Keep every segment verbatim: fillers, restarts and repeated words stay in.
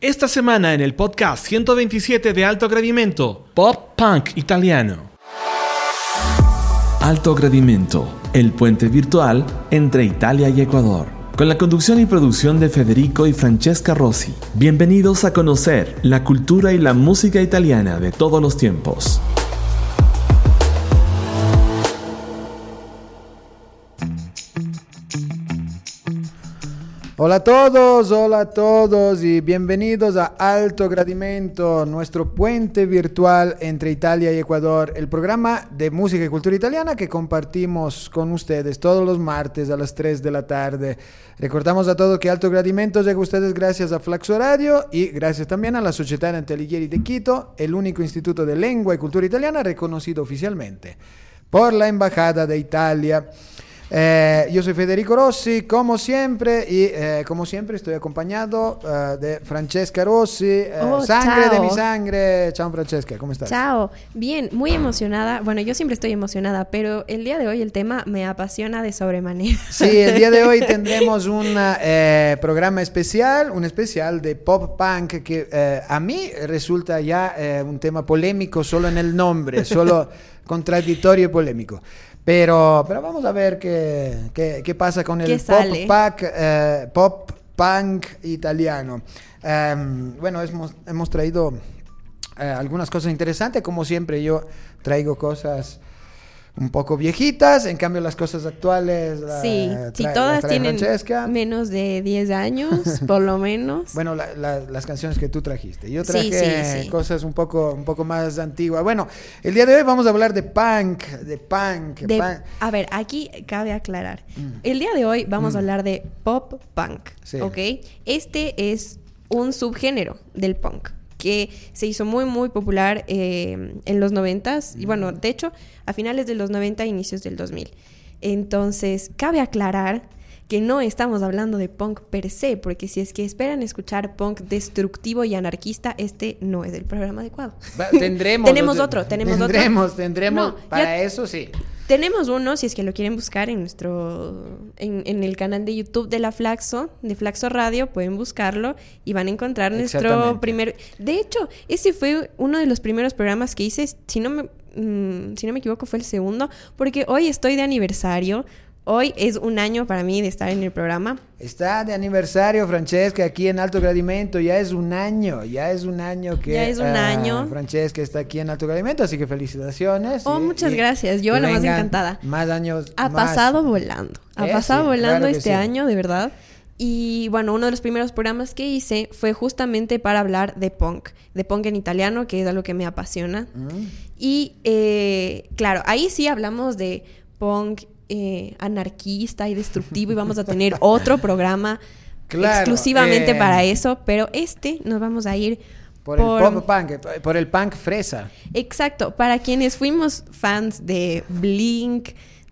Esta semana en el podcast ciento veintisiete de Alto Gradimento, Pop Punk Italiano. Alto Gradimento, el puente virtual entre Italia y Ecuador. Con la conducción y producción de Federico y Francesca Rossi. Bienvenidos a conocer la cultura y la música italiana de todos los tiempos. Hola a todos, hola a todos y bienvenidos a Alto Gradimento, nuestro puente virtual entre Italia y Ecuador, el programa de música y cultura italiana que compartimos con ustedes todos los martes a las tres de la tarde. Recordamos a todos que Alto Gradimento llega a ustedes gracias a Flaxo Radio y gracias también a la Società Nante Alighieri de Quito, el único instituto de lengua y cultura italiana reconocido oficialmente por la Embajada de Italia. Eh, yo soy Federico Rossi, como siempre, y eh, como siempre estoy acompañado uh, de Francesca Rossi, eh, oh, sangre ciao. de mi sangre. Ciao Francesca, ¿cómo estás? Ciao, bien, muy emocionada. Bueno, yo siempre estoy emocionada, pero el día de hoy el tema me apasiona de sobremanera. Sí, el día de hoy tendremos un eh, programa especial, un especial de pop punk que eh, a mí resulta ya eh, un tema polémico solo en el nombre, solo contradictorio y polémico. Pero, pero vamos a ver qué, qué, qué pasa con el pop punk, eh, pop punk italiano. Um, bueno, hemos, hemos traído eh, algunas cosas interesantes. Como siempre, yo traigo cosas un poco viejitas, en cambio las cosas actuales la, sí, trae, sí, todas tienen Francesca. Menos de diez años, por lo menos. Bueno, la, la, las canciones que tú trajiste. Yo traje sí, sí, sí. cosas un poco, un poco más antiguas. Bueno, el día de hoy vamos a hablar de punk, de punk. De, punk. A ver, aquí cabe aclarar. Mm. El día de hoy vamos mm. a hablar de pop punk, sí. ¿Ok? Este es un subgénero del punk que se hizo muy, muy popular eh, en los noventas, y bueno, de hecho, a finales de los noventa, inicios del dos mil. Entonces, cabe aclarar que no estamos hablando de punk per se, porque si es que esperan escuchar punk destructivo y anarquista, este no es el programa adecuado. Va, tendremos tenemos otro, tenemos tendremos, otro. Tendremos, tendremos, no, para ya, eso sí. Tenemos uno, si es que lo quieren buscar en nuestro, en, en el canal de YouTube de la Flaxo, de Flaxo Radio, pueden buscarlo y van a encontrar nuestro primer... De hecho, ese fue uno de los primeros programas que hice, si no me, mmm, si no me equivoco fue el segundo, porque hoy estoy de aniversario. Hoy es un año para mí de estar en el programa. Está de aniversario, Francesca, aquí en Alto Gradimento. Ya es un año, ya es un año que... Ya es un uh, año. Francesca está aquí en Alto Gradimento, así que felicitaciones. Oh, y, muchas y, gracias. Yo la más encantada. Más años. Ha más. pasado volando. Ha eh, pasado sí, volando claro este sí. año, de verdad. Y bueno, uno de los primeros programas que hice fue justamente para hablar de punk. De punk en italiano, que es algo que me apasiona. Mm. Y eh, claro, ahí sí hablamos de punk Eh, anarquista y destructivo y vamos a tener otro programa claro, exclusivamente eh, para eso, pero este nos vamos a ir por, por el pop punk, por el punk fresa. Exacto, para quienes fuimos fans de Blink,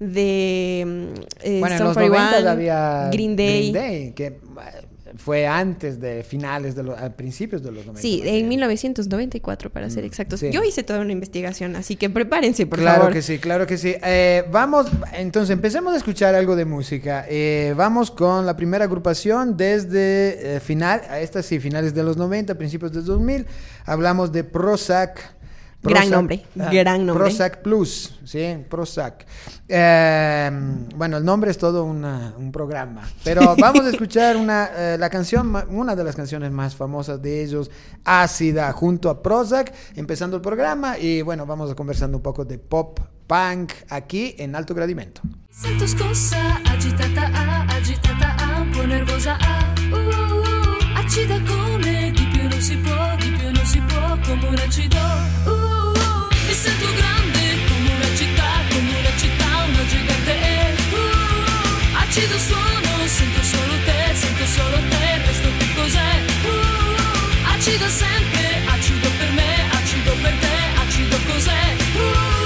de eh, bueno, Sum en los forty-one, había Green Day, Green Day que fue antes de finales de los, a principios de los noventa. Sí, en mil novecientos noventa y cuatro para ser exactos. Sí. Yo hice toda una investigación, así que prepárense, por claro favor. Claro que sí, claro que sí. Eh, vamos, entonces empecemos a escuchar algo de música. Eh, vamos con la primera agrupación desde eh, final, a esta sí, finales de los noventa, principios del dos mil. Hablamos de Prozac. Prozac, gran nombre, ah, gran nombre. Prozac Plus, sí, Prozac. Eh, bueno, el nombre es todo una, un programa, pero vamos a escuchar una, eh, la canción, una de las canciones más famosas de ellos, Ácida, junto a Prozac, empezando el programa y bueno, vamos a conversando un poco de pop punk aquí en Alto Gradimento. Sento scossa, agitata, ah, agitata, ah, un po' nervosa, ah, uh, uh, acida come, di più non si può, di più non si può, come un acido, uh, uh, mi sento grande come una città, come una città, una gigante, uh, uh, acido suono, sento solo te, sento solo te, questo che cos'è, uh, uh, acido sempre, acido per me, acido per te, acido cos'è, uh,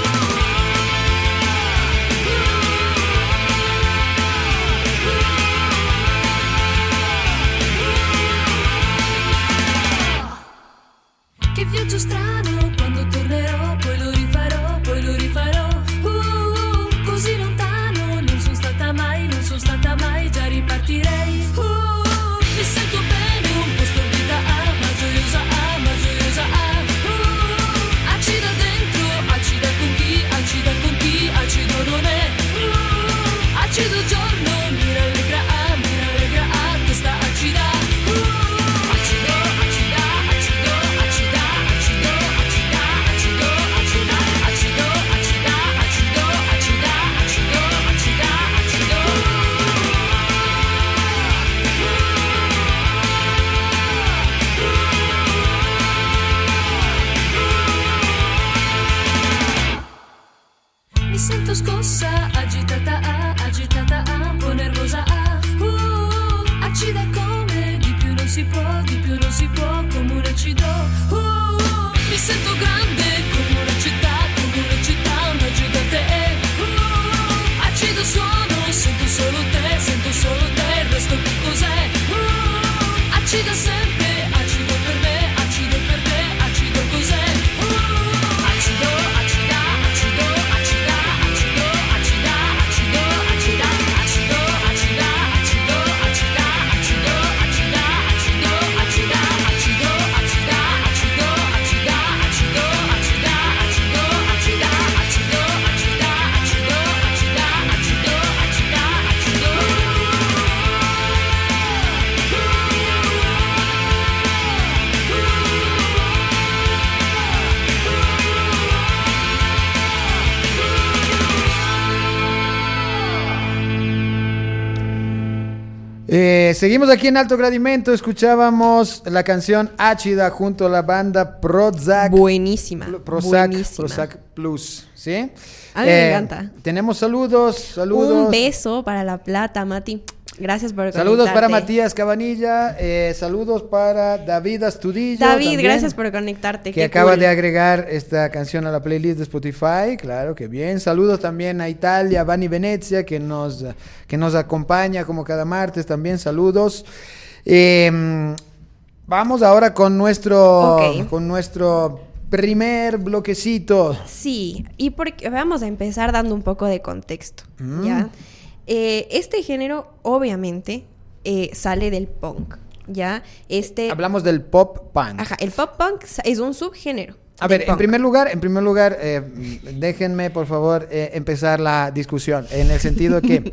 che viaggio strano, quando tornerò, poi lo rifarò, poi lo rifarò, uh, uh, così lontano, non sono stata mai, non sono stata mai, già ripartirei, uh, uh, mi sento bene, un po' stordita, ah, ma già Eh, seguimos aquí en Alto Gradimento. Escuchábamos la canción Áchida junto a la banda Prozac. Buenísima. Prozac, buenísima. Prozac Plus, ¿sí? A mí me encanta. Tenemos saludos, saludos. Un beso para La Plata, Mati. Gracias por conectarte. Saludos para Matías Cabanilla, eh, saludos para David Astudillo. David, también, gracias por conectarte. Que Qué acaba cool. de agregar esta canción a la playlist de Spotify, claro que bien. Saludos también a Italia, Vani Venezia, que nos, que nos acompaña como cada martes también, saludos. Eh, vamos ahora con nuestro, Okay. con nuestro primer bloquecito. Sí, y porque vamos a empezar dando un poco de contexto, Mm. ¿ya? Eh, este género, obviamente, eh, sale del punk, ¿ya? Este... Hablamos del pop punk. Ajá, el pop punk es un subgénero. A del ver, en punk. primer lugar, en primer lugar, eh, déjenme por favor eh, empezar la discusión en el sentido que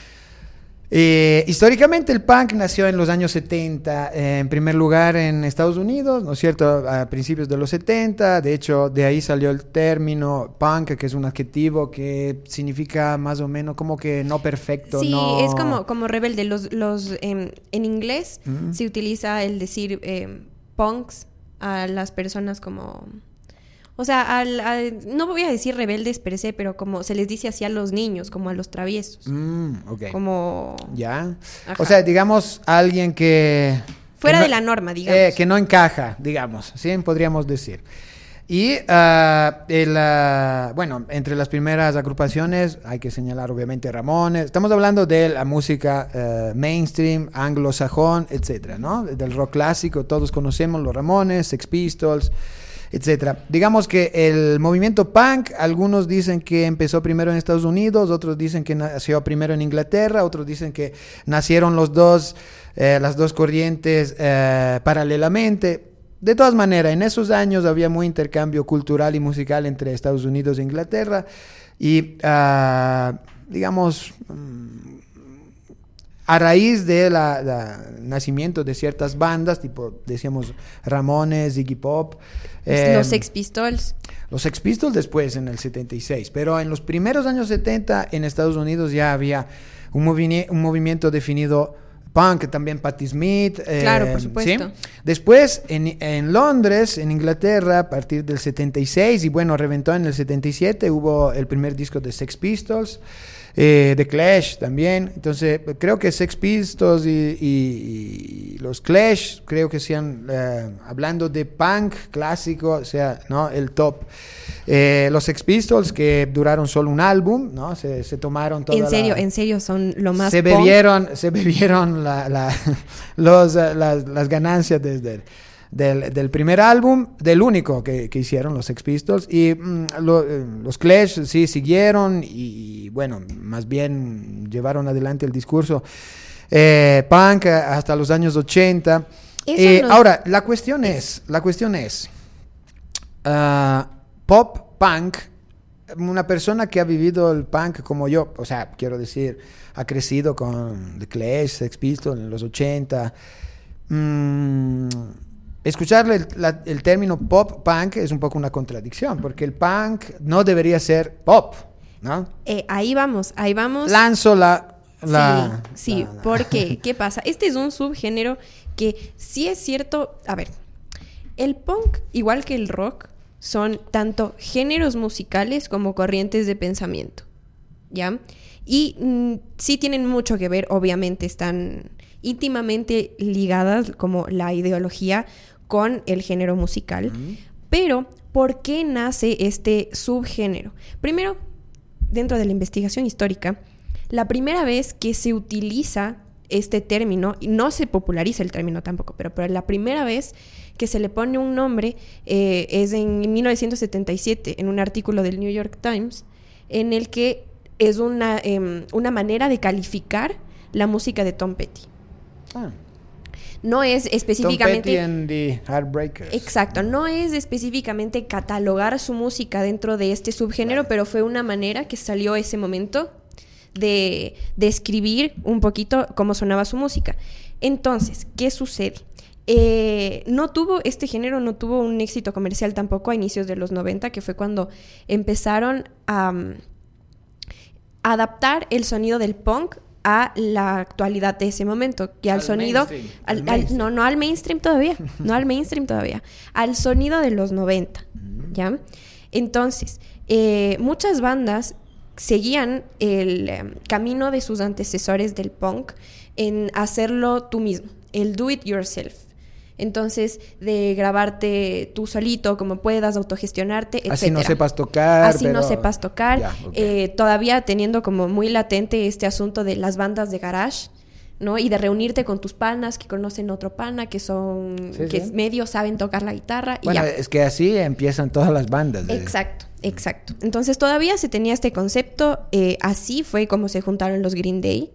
eh, históricamente el punk nació en los años setenta, eh, en primer lugar en Estados Unidos, ¿no es cierto? A principios de los setenta, de hecho de ahí salió el término punk, que es un adjetivo que significa más o menos como que no perfecto, Sí, no... es como, como rebelde. Los, los, em, en inglés Mm. se utiliza el decir em, punks a las personas como... O sea, al, al- no voy a decir rebeldes per se, pero como se les dice así a los niños, como a los traviesos. Mm, ok. Como... Ya. Ajá. O sea, digamos, alguien que... Fuera que de no- la norma, digamos. Eh, que no encaja, digamos, ¿sí? Podríamos decir. Y, ah, el, ah, bueno, entre las primeras agrupaciones hay que señalar obviamente Ramones. Estamos hablando de la música eh, mainstream, anglosajón, etcétera, ¿no? Del rock clásico, todos conocemos los Ramones, Sex Pistols, etcétera. Digamos que el movimiento punk, algunos dicen que empezó primero en Estados Unidos, otros dicen que nació primero en Inglaterra, otros dicen que nacieron los dos, eh, las dos corrientes eh, paralelamente. De todas maneras, en esos años había muy intercambio cultural y musical entre Estados Unidos e Inglaterra y, uh, digamos, um, a raíz del nacimiento de ciertas bandas, tipo, decíamos, Ramones, Iggy Pop. Eh, los Sex Pistols. Los Sex Pistols después, en el setenta y seis. Pero en los primeros años setenta, en Estados Unidos ya había un, movi un movimiento definido punk, también Patti Smith. Eh, Claro, por supuesto. ¿sí? Después, en, en Londres, en Inglaterra, a partir del setenta y seis, y bueno, reventó en el setenta y siete, hubo el primer disco de Sex Pistols, eh, The Clash también. Entonces, creo que Sex Pistols y, y, y los Clash, creo que sean, eh, hablando de punk clásico, o sea, ¿no? El top. Eh, los Sex Pistols, que duraron solo un álbum, ¿no? Se, se tomaron toda En serio, la... en serio, son lo más se punk. bebieron, se bebieron la, la, los, uh, las, las ganancias desde del, del primer álbum, del único que, que hicieron los Sex Pistols, y mm, lo, eh, los Clash sí siguieron y, y bueno, más bien llevaron adelante el discurso eh, punk hasta los años ochenta. Eh, nos... Ahora, la cuestión es, la cuestión es uh, pop punk. Una persona que ha vivido el punk como yo, o sea, quiero decir, ha crecido con The Clash, Sex Pistols en los ochenta. Mm, escucharle el, la, el término pop punk es un poco una contradicción, porque el punk no debería ser pop, ¿no? Eh, ahí vamos, ahí vamos. Lanzo la... la sí, sí, la, la. ¿por qué? ¿Qué pasa? Este es un subgénero que sí es cierto. A ver, el punk, igual que el rock, son tanto géneros musicales como corrientes de pensamiento, ¿ya? Y mm, sí tienen mucho que ver, obviamente están íntimamente ligadas como la ideología con el género musical. Uh-huh. Pero, ¿por qué nace este subgénero? Primero, dentro de la investigación histórica, la primera vez que se utiliza este término, y no se populariza el término tampoco, pero, pero la primera vez que se le pone un nombre eh, es en mil novecientos setenta y siete, en un artículo del New York Times, en el que es una, eh, una manera de calificar la música de Tom Petty. Ah. No es específicamente... Tom Petty and the Heartbreakers. Exacto, no es específicamente catalogar su música dentro de este subgénero, vale. Pero fue una manera que salió ese momento de describir un poquito cómo sonaba su música. Entonces, ¿qué sucede? Eh, no tuvo, este género no tuvo un éxito comercial tampoco a inicios de los noventa, que fue cuando empezaron a, um, a adaptar el sonido del punk a la actualidad de ese momento, que al, al sonido, al, al, al, no, no al mainstream todavía, no al mainstream todavía, al sonido de los noventa, ¿ya? Entonces, eh, muchas bandas seguían el um, camino de sus antecesores del punk en hacerlo tú mismo, el do it yourself. Entonces, de grabarte tú solito, como puedas, autogestionarte, etcétera. Así no sepas tocar. Así pero... no sepas tocar. Ya, okay. eh, todavía teniendo como muy latente este asunto de las bandas de garage, ¿no? Y de reunirte con tus panas que conocen otro pana, que son... Sí, que sí. medio saben tocar la guitarra. Y bueno, ya. Es que así empiezan todas las bandas. De... Exacto, exacto. Entonces, todavía se tenía este concepto. Eh, así fue como se juntaron los Green Day.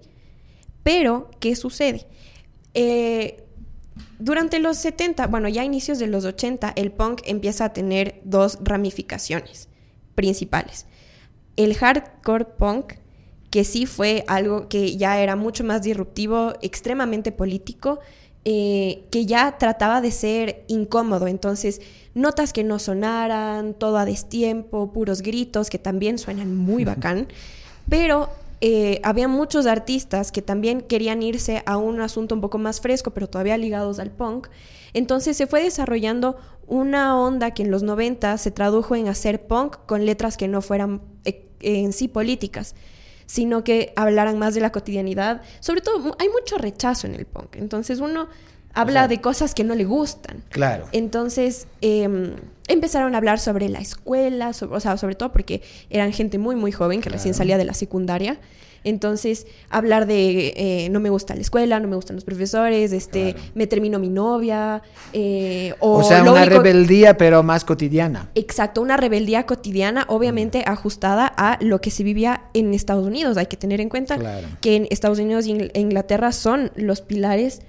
Pero, ¿qué sucede? Eh... Durante los setenta, bueno, ya a inicios de los ochenta, el punk empieza a tener dos ramificaciones principales. El hardcore punk, que sí fue algo que ya era mucho más disruptivo, extremadamente político, eh, que ya trataba de ser incómodo. Entonces, notas que no sonaran, todo a destiempo, puros gritos, que también suenan muy bacán, pero... Eh, había muchos artistas que también querían irse a un asunto un poco más fresco, pero todavía ligados al punk. Entonces se fue desarrollando una onda que en los noventa se tradujo en hacer punk con letras que no fueran eh, en sí políticas, sino que hablaran más de la cotidianidad. Sobre todo, hay mucho rechazo en el punk. Entonces uno habla o sea, de cosas que no le gustan. Claro. Entonces eh, empezaron a hablar sobre la escuela, sobre, o sea, sobre todo porque eran gente muy, muy joven que claro. recién salía de la secundaria. Entonces, hablar de eh, no me gusta la escuela, no me gustan los profesores, este, claro. me terminó mi novia. Eh, o, o sea, una único... rebeldía, pero más cotidiana. Exacto, una rebeldía cotidiana, obviamente mm. ajustada a lo que se vivía en Estados Unidos. Hay que tener en cuenta claro. que en Estados Unidos e Inglaterra son los pilares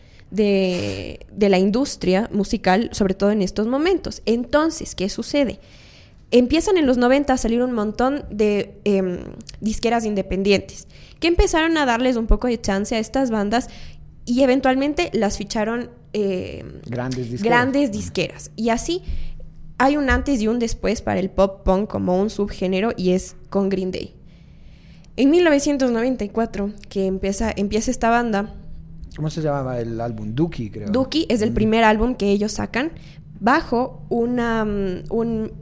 de, de la industria musical, sobre todo en estos momentos. Entonces, ¿qué sucede? Empiezan en los noventa a salir un montón de eh, disqueras independientes que empezaron a darles un poco de chance a estas bandas y eventualmente las ficharon eh, grandes disqueras. grandes disqueras. Y así hay un antes y un después para el pop punk como un subgénero, y es con Green Day. En mil novecientos noventa y cuatro, que empieza, empieza esta banda... ¿Cómo se llamaba el álbum? Dookie, creo. Dookie es el mm. primer álbum que ellos sacan bajo una... un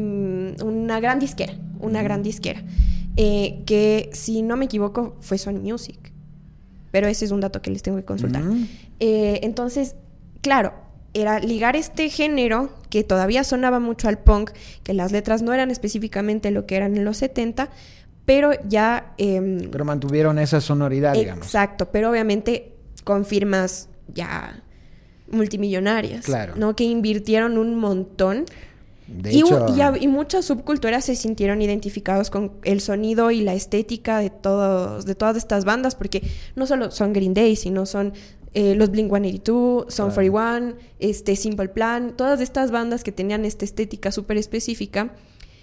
una gran disquera, una gran disquera, eh, que si no me equivoco fue Sony Music, pero ese es un dato que les tengo que consultar. Uh-huh. Eh, entonces, claro, era ligar este género que todavía sonaba mucho al punk, que las letras no eran específicamente lo que eran en los setenta, pero ya... Eh, pero mantuvieron esa sonoridad, digamos. Exacto, pero obviamente con firmas ya multimillonarias, claro. ¿no? Que invirtieron un montón. De y, hecho, y, y muchas subculturas se sintieron identificados con el sonido y la estética de, todos, de todas estas bandas, porque no solo son Green Day, sino son eh, los Blink ciento ochenta y dos, Son claro. cuarenta y uno, este, Simple Plan, todas estas bandas que tenían esta estética súper específica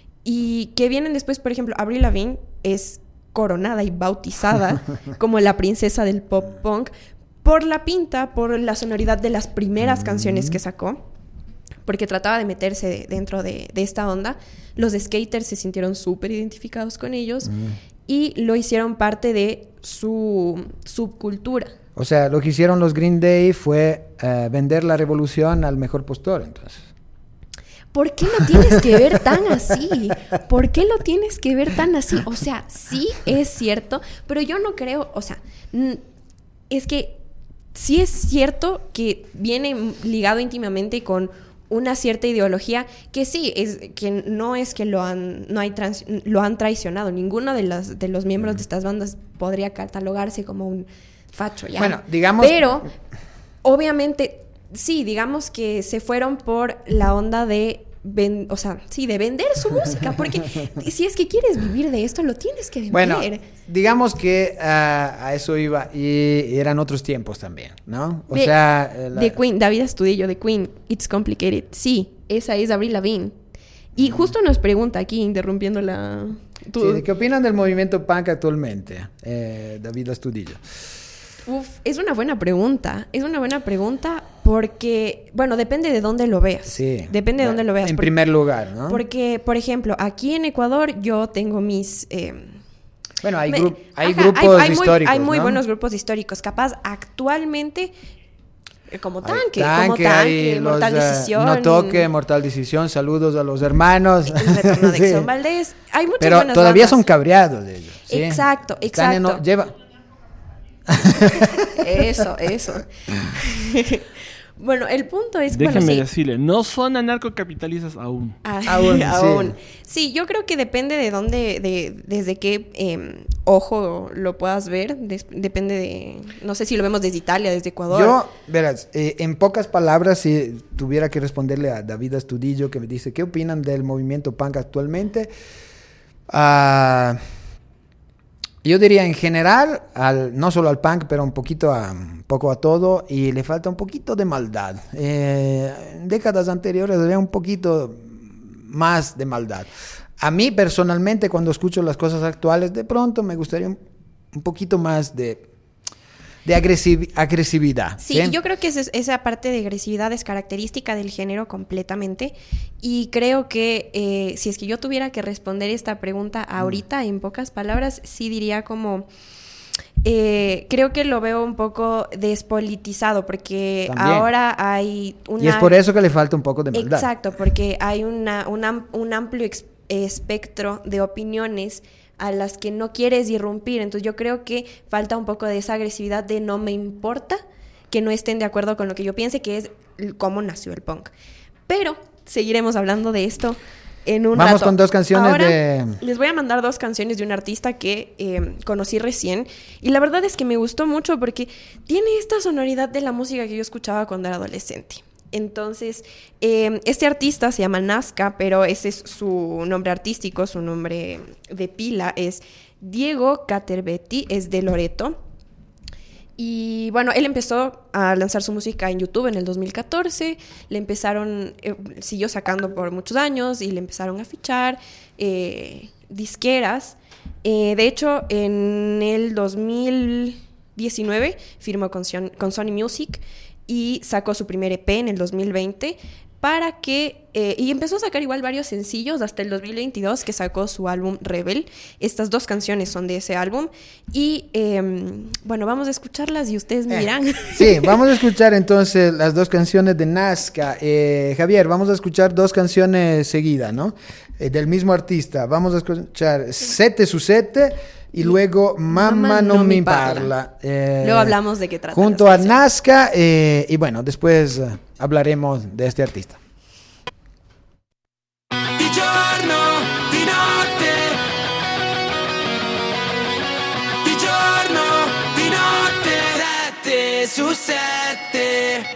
y que vienen después. Por ejemplo, Avril Lavigne es coronada y bautizada como la princesa del pop punk por la pinta, por la sonoridad de las primeras mm. canciones que sacó, porque trataba de meterse dentro de, de esta onda. Los skaters se sintieron súper identificados con ellos mm. y lo hicieron parte de su subcultura. O sea, lo que hicieron los Green Day fue uh, vender la revolución al mejor postor, entonces. ¿Por qué lo tienes que ver tan así? ¿Por qué lo tienes que ver tan así? O sea, sí es cierto, pero yo no creo, o sea, es que sí es cierto que viene ligado íntimamente con una cierta ideología que sí, es que no es que lo han, no hay trans, lo han traicionado. Ninguno de, las, de los miembros de estas bandas podría catalogarse como un facho, ya. Bueno, digamos... Pero, obviamente, sí, digamos que se fueron por la onda de... Ven, o sea, sí, de vender su música, porque si es que quieres vivir de esto, lo tienes que vender. Bueno, digamos que uh, a eso iba, y eran otros tiempos también, ¿no? O de, sea... Eh, la... de Queen, David Astudillo, de Queen, It's Complicated. Sí, esa es Avril Lavigne. Y justo nos pregunta aquí, interrumpiendo la... Tu... Sí, ¿qué opinan del movimiento punk actualmente? Eh, David Astudillo. Uf, es una buena pregunta. Es una buena pregunta porque, bueno, depende de dónde lo veas. Sí. Depende de dónde lo veas. En porque, primer lugar, ¿no? Porque, por ejemplo, aquí en Ecuador yo tengo mis... Eh, Bueno, hay, Me- gru- hay Ajá, grupos hay muy- históricos, Hay muy ¿no? buenos grupos históricos. Capaz, actualmente, eh, como Hay tanque, como Tanque, tanque, hay los, Mortal eh, Decisión. No Toque, Mortal Decisión, saludos a los hermanos. El retorno de Sí. Exxon Valdez. Hay muchas Pero buenas todavía bandas. son cabreados ellos. ¿sí? Exacto, Están en- exacto. lleva... Eso, eso. Bueno, el punto es... Déjenme bueno, sí. decirle, no son anarcocapitalistas aún. Ah, Aún, sí. aún. Sí, yo creo que depende de dónde, de, desde qué eh, ojo lo puedas ver. Des- depende de, no sé si lo vemos desde Italia, desde Ecuador. Yo, verás, eh, en pocas palabras, si tuviera que responderle a David Astudillo, que me dice, ¿qué opinan del movimiento punk actualmente? Ah, yo diría en general, al, no solo al punk, pero un poquito a, un poco a todo, y le falta un poquito de maldad. Eh, en décadas anteriores había un poquito más de maldad. A mí personalmente, cuando escucho las cosas actuales, de pronto me gustaría un, un poquito más de, de agresivi- agresividad. Sí, yo creo que ese- esa parte de agresividad es característica del género completamente. Y creo que eh, si es que yo tuviera que responder esta pregunta ahorita, en pocas palabras, sí diría como... eh, creo que lo veo un poco despolitizado porque También. ahora hay una... Y es por eso que le falta un poco de maldad. Exacto, porque hay una, un am- un amplio ex- espectro de opiniones a las que no quieres irrumpir. Entonces yo creo que falta un poco de esa agresividad de no me importa que no estén de acuerdo con lo que yo piense, que es l- cómo nació el punk. Pero seguiremos hablando de esto en un Vamos rato. con dos canciones Ahora, de- les voy a mandar dos canciones de un artista que eh, conocí recién. Y la verdad es que me gustó mucho porque tiene esta sonoridad de la música que yo escuchaba cuando era adolescente. Entonces, eh, este artista se llama Nazca, pero ese es su nombre artístico, su nombre de pila es Diego Caterbetti, es de Loreto. Y bueno, él empezó a lanzar su música en YouTube en el dos mil catorce, le empezaron, eh, siguió sacando por muchos años y le empezaron a fichar eh, disqueras. Eh, de hecho, en el dos mil diecinueve firmó con, Sion- con Sony Music y sacó su primer E P en el dos mil veinte para que... Eh, y empezó a sacar igual varios sencillos hasta el dos mil veintidós que sacó su álbum Rebel. Estas dos canciones son de ese álbum. Y eh, bueno, vamos a escucharlas y ustedes me Eh, dirán. Sí, vamos a escuchar entonces las dos canciones de Nazca. Eh, Javier, vamos a escuchar dos canciones seguidas, ¿no? Eh, del mismo artista. Vamos a escuchar Sette su Sette y luego Mamma non mi parla. Eh, Luego hablamos de qué trata. junto a Nazca eh, y bueno, después eh, hablaremos de este artista. Di giorno, di notte. Di giorno, di notte. Sette su sette.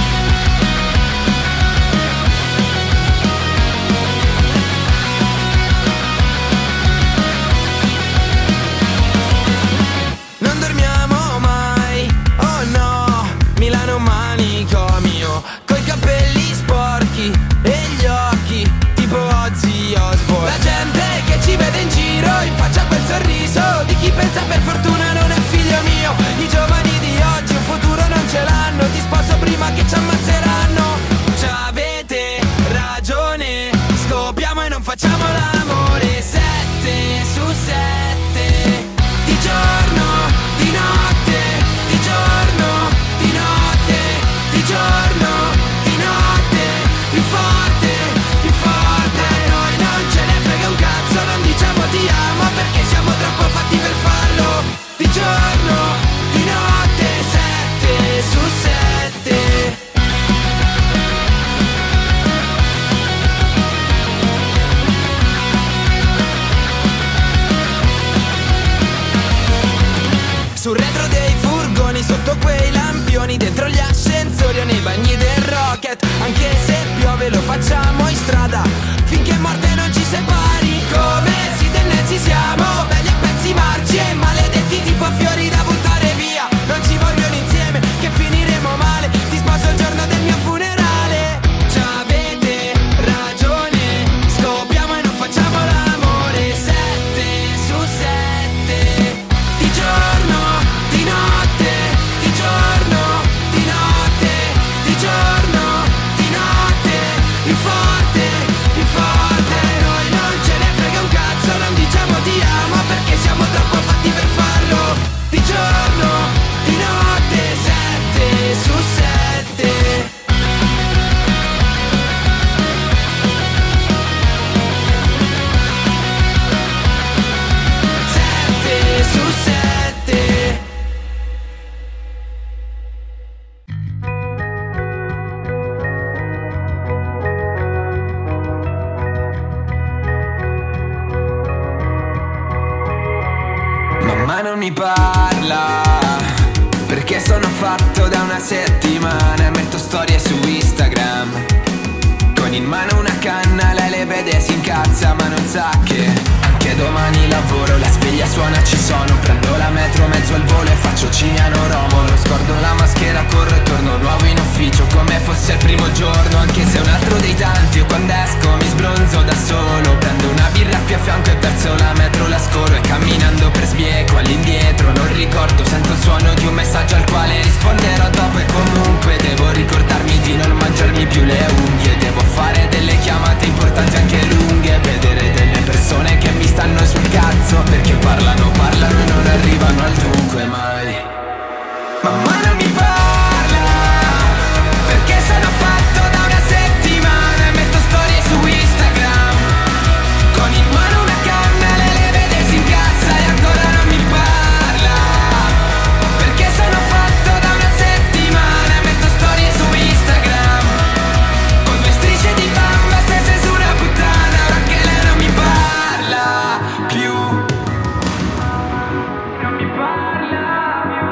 Non dormiamo mai, oh no. Milano manicomio, coi capelli sporchi e gli occhi tipo Ozzy Osbourne. La gente che ci vede in giro in faccia quel sorriso di chi pensa per fortuna non è figlio mio. I giovani di oggi un futuro non ce l'hanno, ti sposo prima che ci ammazzeranno. C'avete ragione, scopiamo e non facciamo l'amore. Sette su sette. Di giorno, di notte, di giorno, di notte, di giorno, di notte, più forte, più forte. A noi non ce ne frega un cazzo, non diciamo ti amo perché siamo troppo fatti per farlo. Di giorno, di notte, sette su sette. Sul retro dei furgoni, sotto quei lampioni, dentro gli ascensori o nei bagni del Rocket. Anche se piove lo facciamo in strada, finché morte non ci separi. Come si tendenzi siamo, belli a pezzi marci e maledetti tipo fiori da buttare via. Non ci vogliono insieme, che finiremo male. Ti sposo il giorno del mio funerale. C'avete ragione, scopiamo e non facciamo l'amore. Sette su sette. Di giorno, di notte, di giorno, di notte, di giorno, di notte, più forte. mi parla, perché sono fatto da una settimana. Metto storie su Instagram, con in mano una canna, lei le vede e si incazza, ma non sa che anche domani lavoro. La sveglia suona, ci sono, prendo la metro, mezzo al volo e faccio Cignano Romolo. Scordo la maschera, corro e torno nuovo in ufficio, come fosse il primo giorno, anche se è un altro dei tanti. Io quando esco mi sbronzo da solo, prendo una birra qui a fianco e verso la metro la scorro. E camminando per sbieco all'indietro, non ricordo, sento il suono di un messaggio al quale risponderò dopo. E comunque devo ricordarmi di non mangiarmi più le unghie, devo fare delle chiamate importanti anche lunghe, vedere delle persone che mi stanno sul cazzo, perché parlano, parlano e non arrivano al dunque mai. Mamma non mi parla, perché sono fatto da una settimana e metto storie su Instagram, con in mano una canna, lei le vede e si incazza e ancora non mi parla, perché sono fatto da una settimana e metto storie su Instagram, con due strisce di bamba stesse su una puttana, ora che lei non mi parla più. Non mi parla più.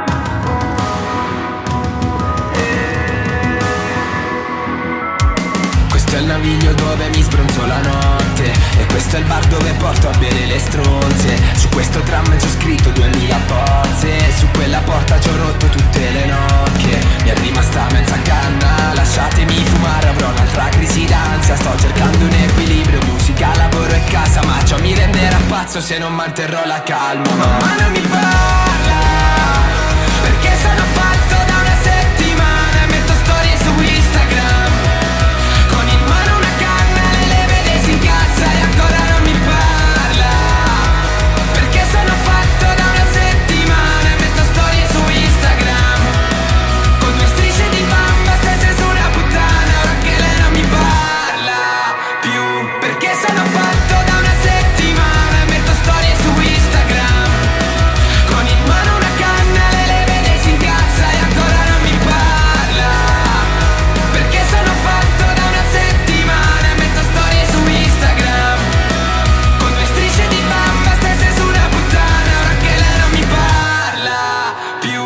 Questo è il naviglio dove mi sbronzo la notte, e questo è il bar dove porto a bere le stronze. Su questo tram c'ho scritto duemila pozze, su quella porta c'ho rotto tutte le nocche. Mi è rimasta mezza canna, lasciatemi fumare, avrò un'altra crisi d'ansia. Sto cercando un equilibrio, musica, lavoro e casa, ma ciò mi renderà pazzo se non manterrò la calma. Mamma non mi parla, perché sono fatto da una settimana e metto storie su Instagram, con in mano una canna, lei le vede e si incazza e ancora non mi parla, perché sono fatto da una settimana e metto storie su Instagram, con due strisce di bamba stesse su una puttana, ora che lei non mi parla più, perché sono fatto da una settimana e metto storie su Instagram, con in mano una canna, lei le vede e si incazza e ancora non mi parla, perché sono fatto da una settimana e metto storie su Instagram, con due strisce di bamba stesse su una puttana, ora che lei non mi parla più.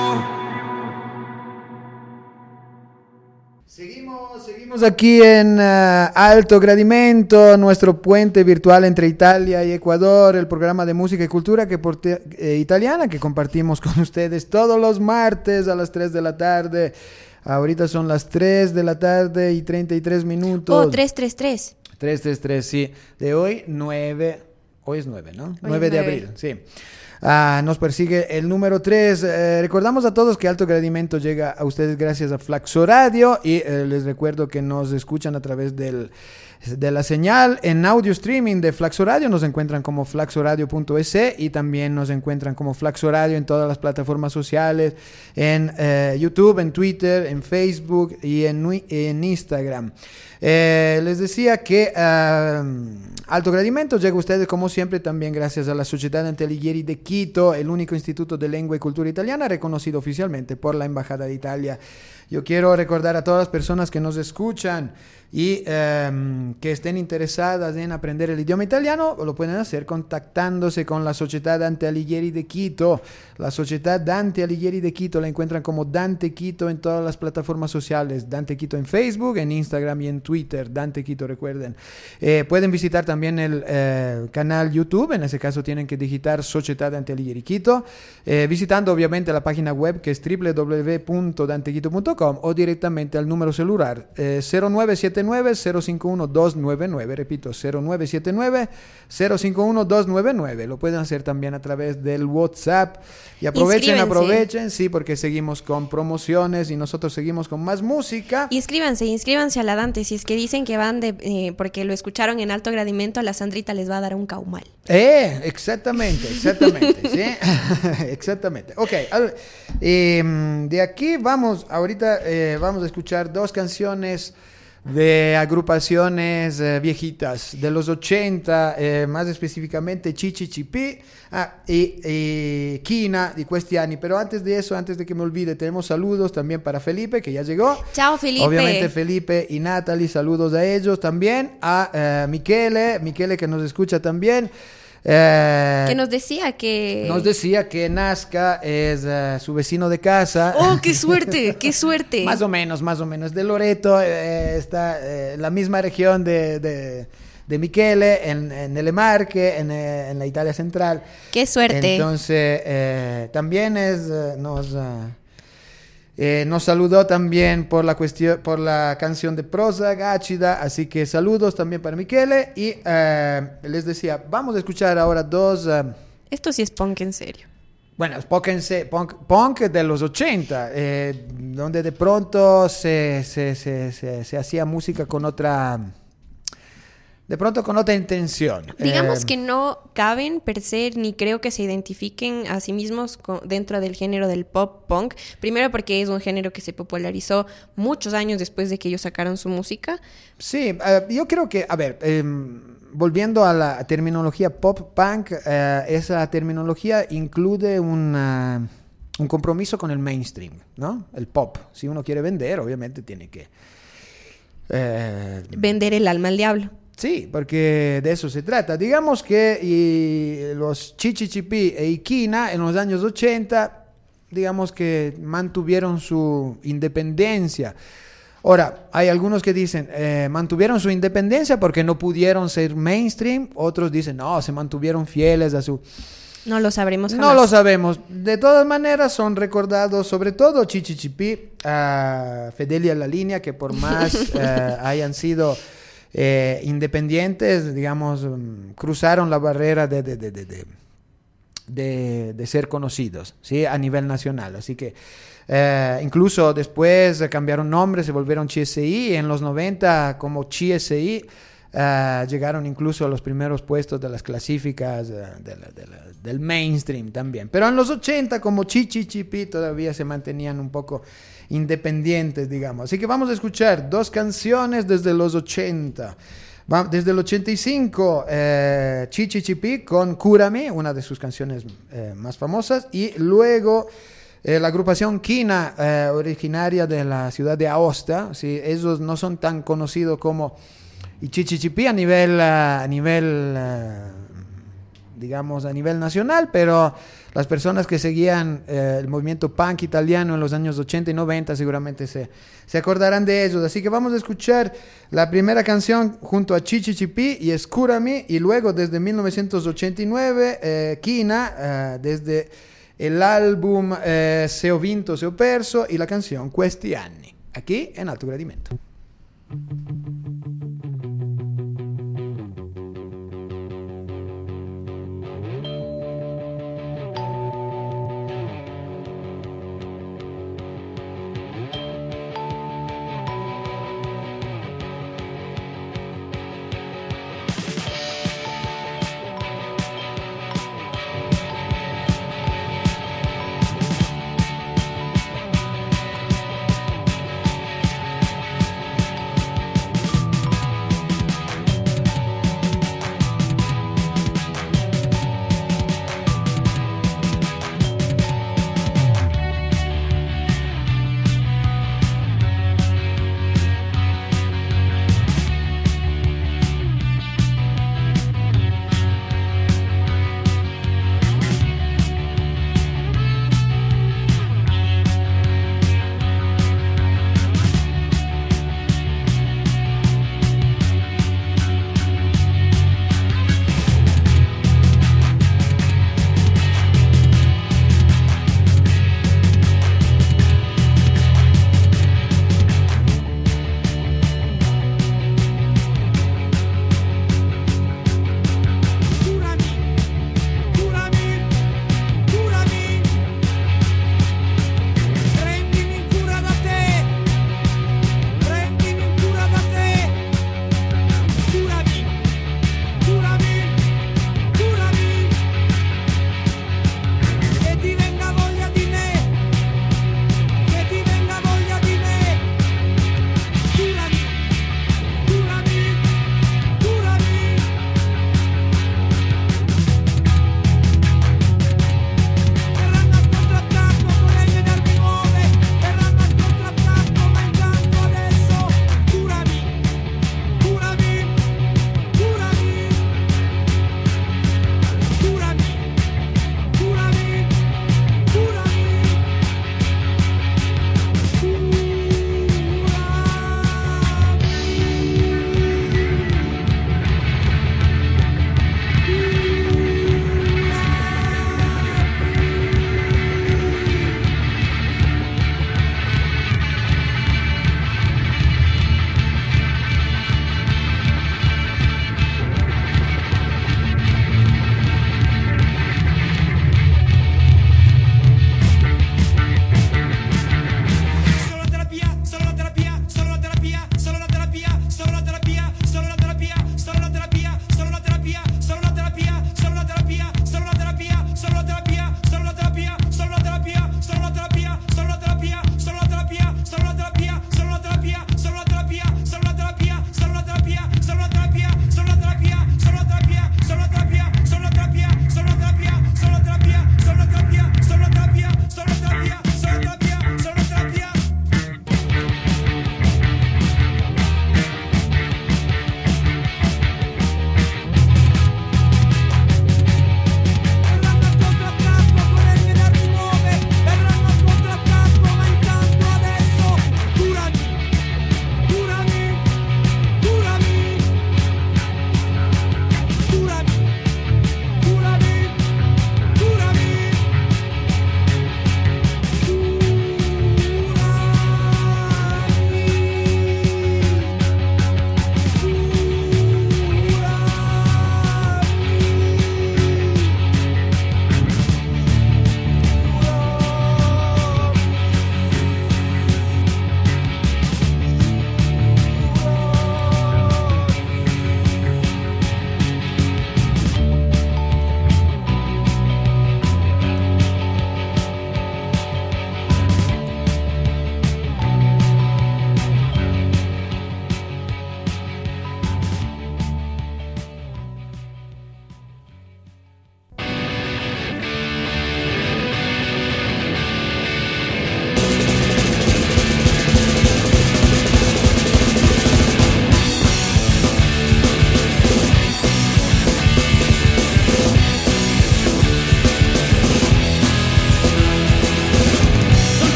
Seguimos, seguimos aquí en uh, Alto Gradimento, nuestro puente virtual entre Italia y Ecuador, el programa de música y cultura que porte, eh, italiana que compartimos con ustedes todos los martes a las tres de la tarde. Ahorita son las tres de la tarde y treinta y tres minutos. Oh, tres tres tres. tres tres tres, sí. De hoy, nueve. Hoy es nueve, ¿no? Hoy nueve es de nueve. abril, sí. Ah, nos persigue el número tres. Eh, recordamos a todos que Alto Gradimento llega a ustedes gracias a Flaxo Radio y eh, les recuerdo que nos escuchan a través del, de la señal en audio streaming de Flaxo Radio. Nos encuentran como flaxoradio punto es y también nos encuentran como Flaxo Radio en todas las plataformas sociales, en eh, YouTube, en Twitter, en Facebook y en, en Instagram. Eh, les decía que uh, Alto Gradimento llega a ustedes como siempre también gracias a la Società Dante Alighieri de Quito, el único instituto de lengua y cultura italiana reconocido oficialmente por la Embajada de Italia. Yo quiero recordar a todas las personas que nos escuchan y um, que estén interesadas en aprender el idioma italiano, lo pueden hacer contactándose con la Società Dante Alighieri de Quito. La Società Dante Alighieri de Quito la encuentran como Dante Quito en todas las plataformas sociales. Dante Quito en Facebook, en Instagram y en Twitter. Dante Quito, recuerden. Eh, pueden visitar también el eh, canal YouTube. En ese caso tienen que digitar Società Dante Alighieri Quito. Eh, visitando obviamente la página web que es doble u doble u doble u punto dante quito punto com o directamente al número celular eh, cero nueve siete nueve cero cinco uno dos nueve nueve. Repito, cero nueve siete nueve cero cinco uno dos nueve nueve. Lo pueden hacer también a través del WhatsApp. Y aprovechen, aprovechen, sí, porque seguimos con promociones y nosotros seguimos con más música. Inscríbanse, inscríbanse a la Dante. Si es que dicen que van de, eh, porque lo escucharon en Alto Gradimento, a la Sandrita les va a dar un caumal. Eh, exactamente, exactamente, sí, exactamente. Ok, al, eh, de aquí vamos, ahorita eh, vamos a escuchar dos canciones de agrupaciones eh, viejitas de los ochenta, eh, más específicamente Chichi Chipì ah, y, y Kina di questi anni. Pero antes de eso, antes de que me olvide, tenemos saludos también para Felipe, que ya llegó. Chao, Felipe. Obviamente Felipe y Natalie, saludos a ellos también. A uh, Michele, Michele que nos escucha también. Eh, que nos decía que... Nos decía que Nazca es uh, su vecino de casa. ¡Oh, qué suerte! ¡Qué suerte! Más o menos, más o menos. De Loreto, eh, está en eh, la misma región de, de, de Michele, en, en el Marche, en, eh, en la Italia central. ¡Qué suerte! Entonces, eh, también es, uh, nos, uh, eh, nos saludó también por la, cuestión, por la canción de Prozac, Ácida, así que saludos también para Michele. Y uh, les decía, vamos a escuchar ahora dos... Uh, Esto sí es punk en serio. Bueno, es punk, punk, punk de los ochenta, eh, donde de pronto se, se, se, se, se hacía música con otra... De pronto con otra intención. Digamos eh, que no caben per se, ni creo que se identifiquen a sí mismos con, dentro del género del pop punk. Primero porque es un género que se popularizó muchos años después de que ellos sacaron su música. Sí, uh, yo creo que, a ver, eh, volviendo a la terminología pop punk, uh, esa terminología incluye una, un compromiso con el mainstream, ¿no? El pop. Si uno quiere vender, obviamente tiene que... Eh, Vender el alma al diablo. Sí, porque de eso se trata. Digamos que y los Chichichipí e Iquina en los años ochenta, digamos que mantuvieron su independencia. Ahora, hay algunos que dicen, eh, mantuvieron su independencia porque no pudieron ser mainstream. Otros dicen, no, se mantuvieron fieles a su... No lo sabremos jamás. No lo sabemos. De todas maneras, son recordados, sobre todo Chichichipí, a uh, Fedeli a la línea, que por más uh, hayan sido... Eh, independientes, digamos, um, cruzaron la barrera de, de, de, de, de, de, de ser conocidos, ¿sí? A nivel nacional. Así que eh, incluso después cambiaron nombre, se volvieron C S I, y en los noventa como C S I eh, llegaron incluso a los primeros puestos de las clasíficas eh, de la, de la, del mainstream también. Pero en los ochenta como Chichichipí todavía se mantenían un poco independientes, digamos. Así que vamos a escuchar dos canciones desde los ochenta. Va, desde el ochenta y cinco, eh, Chichichipí con Cúrame, una de sus canciones eh, más famosas, y luego eh, la agrupación Quina, eh, originaria de la ciudad de Aosta. ¿Sí? Esos no son tan conocidos como y Chichichipí a nivel, uh, a nivel uh, digamos, a nivel nacional, pero las personas que seguían eh, el movimiento punk italiano en los años ochenta y noventa seguramente se, se acordarán de ellos. Así que vamos a escuchar la primera canción junto a Chichichipí y Scurami, y luego desde mil novecientos ochenta y nueve eh, Quina, eh, desde el álbum eh, Se ho vinto, se ho perso, y la canción Questi anni, aquí en Alto Gradimento.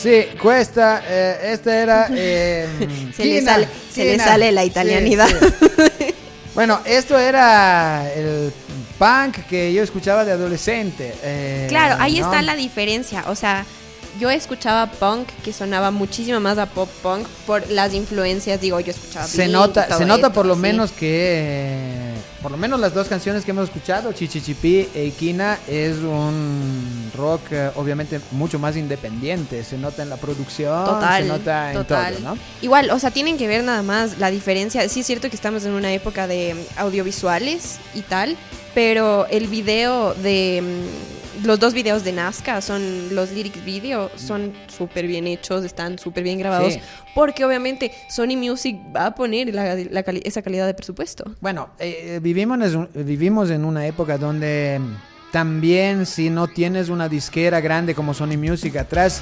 Sì, questa, eh, esta era... Eh, se, Kina, le sale, se le Kina. sale la italianidad. Sí, sí. Bueno, esto era el punk que yo escuchaba de adolescente. Eh, Claro, ahí ¿no? está la diferencia. O sea, yo escuchaba punk que sonaba muchísimo más a pop punk por las influencias. Digo, yo escuchaba Se Blink y nota, todo se nota esto, por lo así. menos que, eh, por lo menos las dos canciones que hemos escuchado, Chichichipí e Ikina, es un rock eh, obviamente mucho más independiente. Se nota en la producción, Total, se nota en total. todo, ¿no? Igual, o sea, tienen que ver nada más la diferencia. Sí es cierto que estamos en una época de audiovisuales y tal, pero el video de... Los dos videos de Nazca son los lyrics video, son súper bien hechos, están súper bien grabados, Sí. porque obviamente Sony Music va a poner la, la cali- esa calidad de presupuesto. Bueno, eh, vivimos, en- vivimos en una época donde también si no tienes una disquera grande como Sony Music atrás,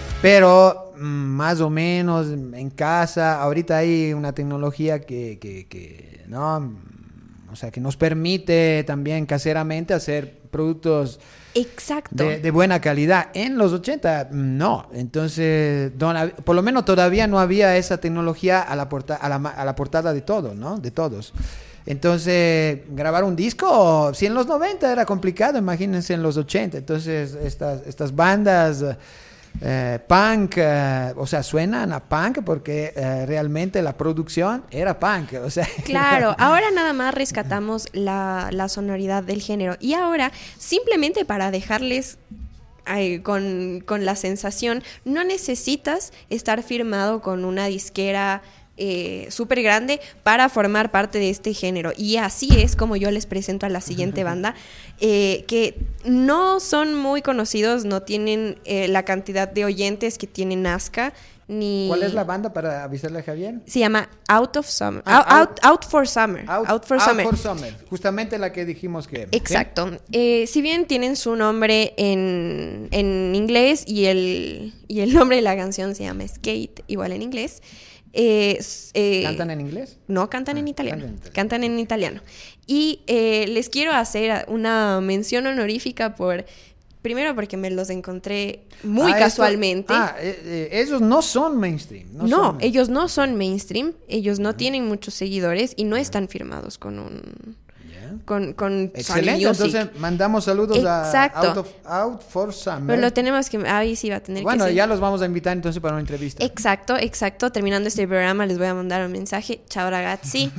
pero mm, más o menos en casa, ahorita hay una tecnología que, que, que, no, o sea, que nos permite también caseramente hacer productos Exacto. de, de buena calidad. En los ochenta, no. Entonces, don- por lo menos todavía no había esa tecnología a la, porta- a la, ma- a la portada de todo, ¿no? De todos. Entonces, grabar un disco, si en los noventa era complicado, imagínense en los ochenta. Entonces, estas, estas bandas eh, punk, eh, o sea, suenan a punk porque eh, realmente la producción era punk. O sea, Claro, ahora nada más rescatamos la, la sonoridad del género. Y ahora, simplemente para dejarles ay, con, con la sensación, no necesitas estar firmado con una disquera eh, súper grande para formar parte de este género. Y así es como yo les presento a la siguiente banda, eh, que no son muy conocidos, no tienen eh, la cantidad de oyentes que tiene Nazca. Ni... ¿Cuál es la banda para avisarle a Javier? Se llama Out of Summer. Ah, out, out- out, out for Summer. Out, Out for Out Summer. for Summer. Justamente la que dijimos que... Exacto. Eh, si bien tienen su nombre en, en inglés y el, y el nombre de la canción se llama Skate, igual en inglés. eh, s- eh, ¿Cantan en inglés? No, cantan Ah, en italiano. cantan en italiano. Cantan en italiano. Y eh, les quiero hacer una mención honorífica por... Primero porque me los encontré muy Ah, esto- casualmente. ah, eh, eh, ellos no son mainstream. No, No, son- ellos no son mainstream, ellos no tienen muchos seguidores y no están firmados con un Ya. con, con Sony Excelente, Music. entonces mandamos saludos Exacto. a Out, of, Out for Summer. Pero lo tenemos que ahí sí va a tener Bueno, que ser. ya los vamos a invitar entonces para una entrevista. Exacto, exacto. Terminando este programa les voy a mandar un mensaje. Ciao ragazzi.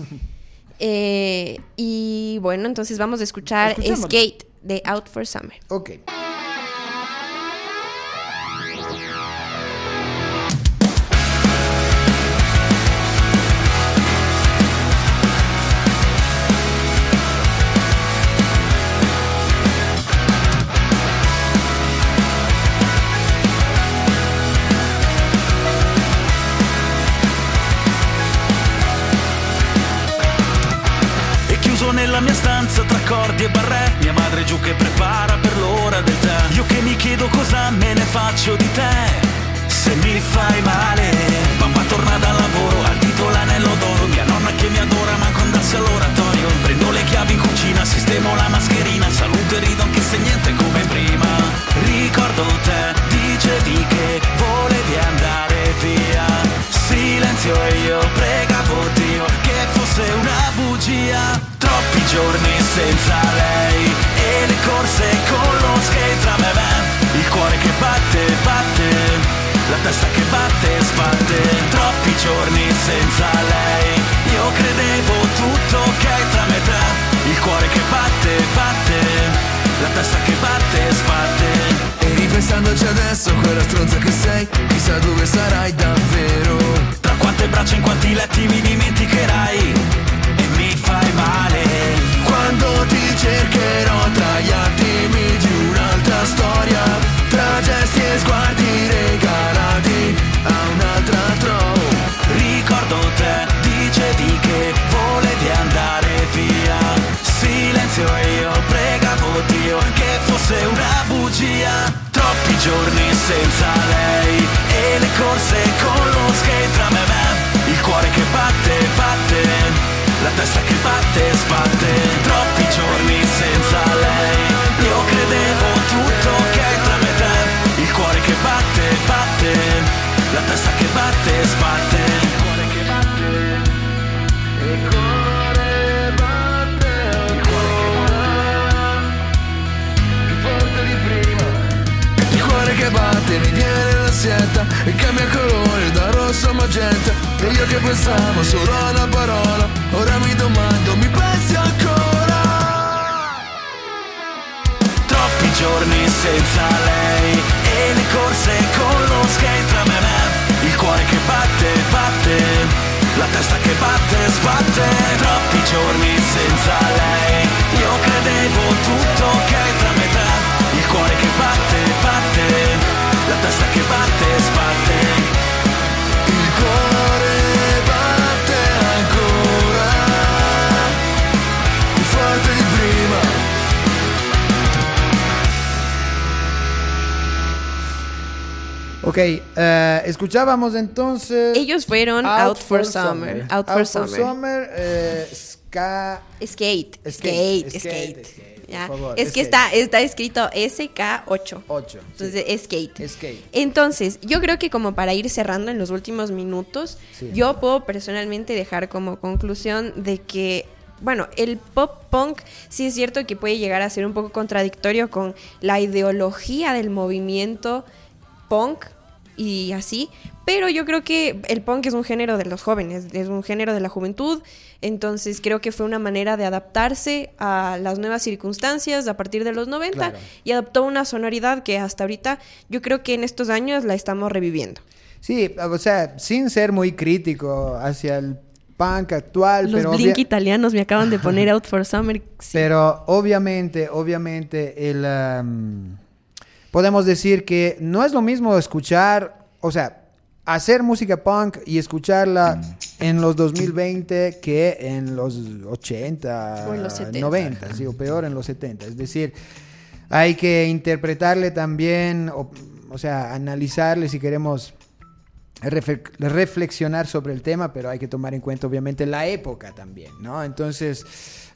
eh, y bueno, entonces vamos a escuchar Escuchémoslo. Skate de Out for Summer. Ok. E chiuso nella mia stanza tra accordi e barré, mia madre giù che prepara per l'ora del tè. Io che mi chiedo cosa me ne faccio di te, se mi fai male. Papà torna dal lavoro, al dito l'anello d'oro, mia nonna che mi adora manco andassi all'oratorio. Prendo le chiavi in cucina, sistemo la mascherina, saluto e rido anche se niente come prima. Ricordo te, dicevi che volevi andare via. Silenzio e io pregavo Dio che fosse una bugia. Troppi giorni senza lei e le corse con lo skate tra me e me. Il cuore che batte, batte, la testa che batte, sbatte. Troppi giorni senza lei, io credevo tutto ok tra me e te. Il cuore che batte, batte, la testa che batte, sbatte. E ripensandoci adesso quella stronza che sei, chissà dove sarai davvero. Tra quante braccia in quanti letti mi dimenticherai e mi fai male. Quando ti cercherò tra gli attimi di un'altra storia, tra gesti e sguardi regalati a un'altra trovo. Ricordo te, dicevi che volevi andare via. Silenzio e io pregavo Dio che fosse una bugia. Troppi giorni senza lei e le corse con lo skate tra me e me. Il cuore che batte, batte, la testa che batte, sbatte. Troppi giorni senza lei, io credevo tutto ok tra me e te. Il cuore che batte, batte, gente, e io che pensavo solo a una parola, ora mi domando, mi pensi ancora? Troppi giorni senza lei e le corse con lo skate tra me e me, il cuore che batte, batte, la testa che batte, sbatte. Troppi giorni senza lei, io credevo tutto ok tra me e te, il cuore che batte, batte, la testa che batte, sbatte. Il cuore batte ancora, più forte di prima. Ok, uh, escuchábamos entonces... Ellos fueron Out, Out for, for Summer. Summer. Out, Out for, for Summer. Summer eh, ska... Skate. Skate, Skate. Skate. skate, skate, skate, Ya. por favor, Es que skate. está, está escrito S K ocho. ocho. Entonces, Sí. skate. Skate. Entonces, yo creo que como para ir cerrando en los últimos minutos, Sí. yo puedo personalmente dejar como conclusión de que, bueno, el pop punk sí es cierto que puede llegar a ser un poco contradictorio con la ideología del movimiento punk y así, pero yo creo que el punk es un género de los jóvenes, es un género de la juventud, entonces creo que fue una manera de adaptarse a las nuevas circunstancias a partir de los noventa. Claro. Y adoptó una sonoridad que hasta ahorita yo creo que en estos años la estamos reviviendo. Sí, o sea, sin ser muy crítico hacia el punk actual, Los pero... Blink obvia- italianos me acaban de poner Out for Summer. Sí. Pero obviamente, obviamente, el, um, podemos decir que no es lo mismo escuchar, o sea, hacer música punk y escucharla en los dos mil veinte que en los ochenta, O en los setenta. noventa, sí, o peor en los setenta. Es decir, hay que interpretarle también, o, o sea, analizarle si queremos refe- reflexionar sobre el tema, pero hay que tomar en cuenta obviamente la época también, ¿no? Entonces,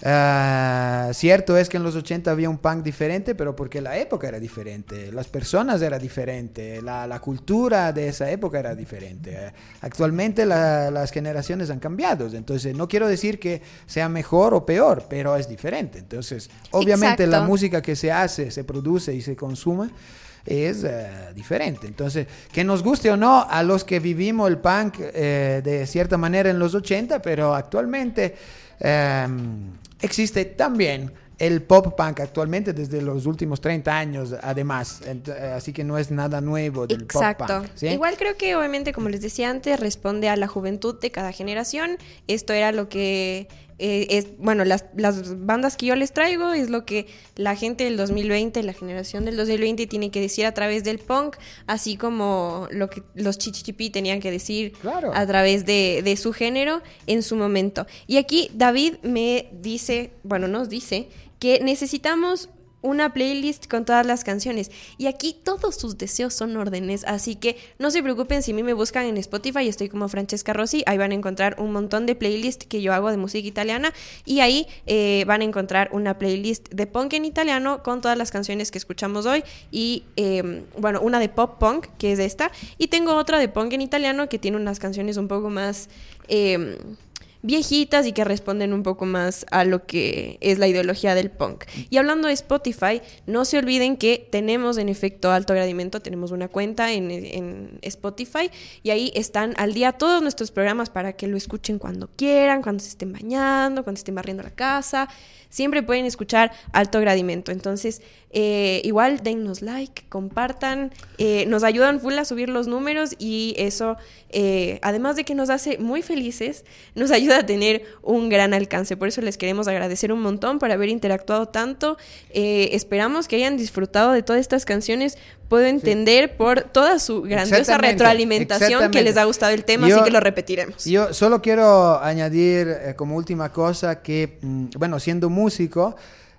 uh, cierto es que en los ochenta había un punk diferente, pero porque la época era diferente, las personas eran diferentes, la, la cultura de esa época era diferente. Eh, actualmente la- las generaciones han cambiado, entonces no quiero decir que sea mejor o peor, pero es diferente. Entonces, obviamente la Exacto. música que se hace, se produce y se consume es uh, diferente. Entonces, que nos guste o no a los que vivimos el punk eh, de cierta manera en los ochenta, pero actualmente eh, existe también el pop punk actualmente desde los últimos treinta años, además. Ent- eh, así que no es nada nuevo del Exacto. pop punk. ¿Sí? Igual creo que obviamente, como les decía antes, responde a la juventud de cada generación. Esto era lo que eh, es, bueno, las, las bandas que yo les traigo es lo que la gente del dos mil veinte, la generación del dos mil veinte tiene que decir a través del punk, así como lo que los Chichichipi tenían que decir Claro. a través de, de su género en su momento. Y aquí David me dice, bueno, nos dice que necesitamos una playlist con todas las canciones. Y aquí todos sus deseos son órdenes, así que no se preocupen si a mí me buscan en Spotify, estoy como Francesca Rossi, ahí van a encontrar un montón de playlists que yo hago de música italiana y ahí eh, van a encontrar una playlist de punk en italiano con todas las canciones que escuchamos hoy y eh, bueno, una de pop punk que es esta y tengo otra de punk en italiano que tiene unas canciones un poco más... Eh, viejitas y que responden un poco más a lo que es la ideología del punk. Y hablando de Spotify, no se olviden que tenemos en efecto Alto Gradimento, tenemos una cuenta en, en Spotify y ahí están al día todos nuestros programas para que lo escuchen cuando quieran, cuando se estén bañando, cuando estén barriendo la casa. Siempre pueden escuchar Alto Gradimento. Entonces, eh, igual dennos like, compartan, eh, nos ayudan full a subir los números y eso, eh, además de que nos hace muy felices, nos ayuda a tener un gran alcance. Por eso les queremos agradecer un montón por haber interactuado tanto. Eh, esperamos que hayan disfrutado de todas estas canciones. Puedo entender sí. por toda su grandiosa Exactamente, retroalimentación exactamente. que les ha gustado el tema, Yo, así que lo repetiremos. Yo solo quiero añadir eh, como última cosa que, mm, bueno, siendo músico,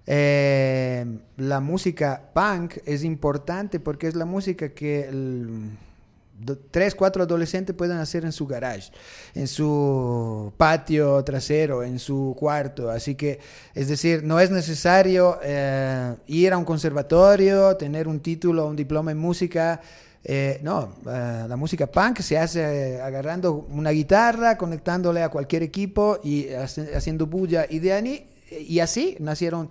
eh, la música punk es importante porque es la música que el, do, tres, cuatro adolescentes pueden hacer en su garage, en su patio trasero, en su cuarto. Así que, es decir, no es necesario eh, ir a un conservatorio, tener un título, un diploma en música. Eh, no, uh, la música punk se hace eh, agarrando una guitarra, conectándole a cualquier equipo y hace, haciendo bulla. Y, de ahí, y así nacieron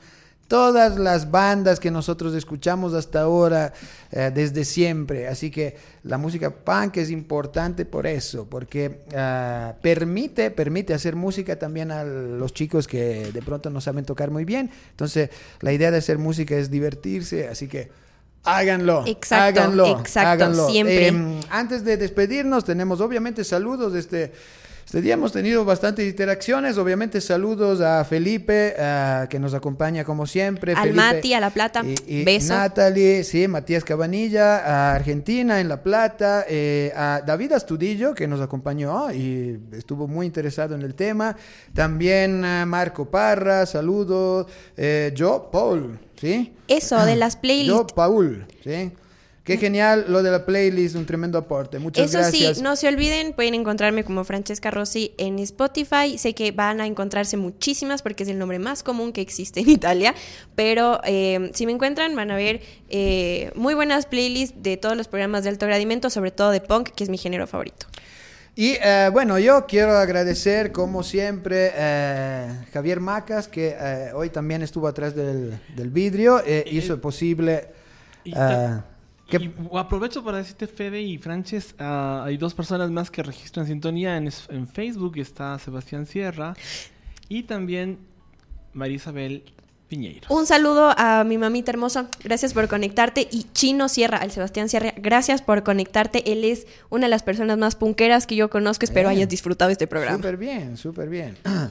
todas las bandas que nosotros escuchamos hasta ahora, eh, desde siempre. Así que la música punk es importante por eso, porque uh, permite, permite hacer música también a los chicos que de pronto no saben tocar muy bien. Entonces, la idea de hacer música es divertirse, así que háganlo. Exacto, háganlo, exacto, háganlo. siempre. Eh, antes de despedirnos, tenemos obviamente saludos de este... Este día hemos tenido bastantes interacciones, obviamente saludos a Felipe, uh, que nos acompaña como siempre. Al Felipe, Mati, a La Plata, y, y beso. Natalie, sí, Matías Cabanilla, a Argentina en La Plata, eh, a David Astudillo, que nos acompañó y estuvo muy interesado en el tema. También a Marco Parra, saludos. Eh, yo, Paul, ¿sí? Eso, de las playlists. Yo, Paul, ¿sí? Qué genial lo de la playlist, un tremendo aporte. Muchas Eso gracias. sí, no se olviden, pueden encontrarme como Francesca Rossi en Spotify. Sé que van a encontrarse muchísimas porque es el nombre más común que existe en Italia, pero eh, si me encuentran van a ver eh, muy buenas playlists de todos los programas de alto gradimento, sobre todo de punk, que es mi género favorito. Y eh, bueno, yo quiero agradecer como siempre eh, Javier Macas, que eh, hoy también estuvo atrás del, del vidrio, eh, hizo posible... Uh, Que... Y aprovecho para decirte, Fede y Frances, uh, hay dos personas más que registran sintonía en, en Facebook. Está Sebastián Sierra y también María Isabel Piñeiros. Un saludo a mi mamita hermosa, gracias por conectarte. Y Chino Sierra, al Sebastián Sierra, gracias por conectarte. Él es una de las personas más punqueras que yo conozco. Espero bien. hayas disfrutado este programa. Súper bien, súper bien.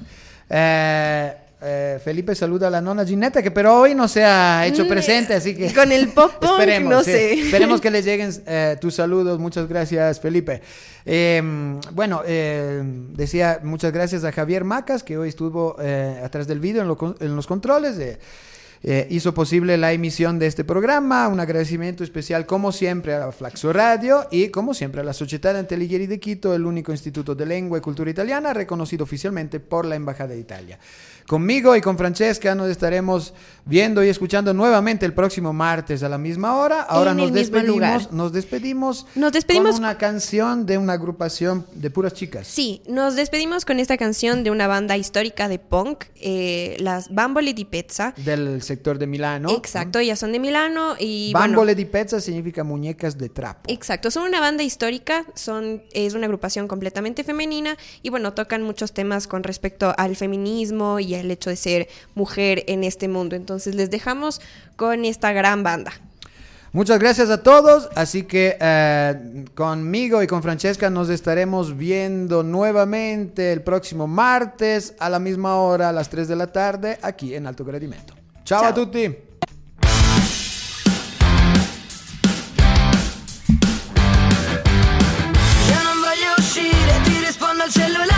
eh... Eh, Felipe saluda a la nona Ginetta, que pero hoy no se ha hecho presente, así que con el pop punk, esperemos, no sí. sé. Esperemos que le lleguen eh, tus saludos. Muchas gracias, Felipe. Eh, bueno, eh, decía muchas gracias a Javier Macas, que hoy estuvo eh, atrás del vídeo en, lo, en los controles. Eh, eh, hizo posible la emisión de este programa. Un agradecimiento especial, como siempre, a Flaxo Radio y, como siempre, a la Società Antelighieri de Quito, el único instituto de lengua y cultura italiana reconocido oficialmente por la Embajada de Italia. Conmigo y con Francesca nos estaremos viendo y escuchando nuevamente el próximo martes a la misma hora. Ahora en nos el mismo despedimos, lugar. nos despedimos, Nos despedimos con una canción de una agrupación de puras chicas. Sí, nos despedimos con esta canción de una banda histórica de punk, eh, las Bambole di Pezza. Del sector de Milano. Exacto, ellas son de Milano y Bambole bueno, di Pezza significa muñecas de trapo. Exacto, son una banda histórica, son es una agrupación completamente femenina y bueno, tocan muchos temas con respecto al feminismo y el hecho de ser mujer en este mundo. Entonces les dejamos con esta gran banda. Muchas gracias a todos, así que eh, conmigo y con Francesca nos estaremos viendo nuevamente el próximo martes a la misma hora, a las tres de la tarde, aquí en Alto Gradimento. Ciao, Ciao. a tutti! Io non voglio uscire, ti rispondo al cellulare.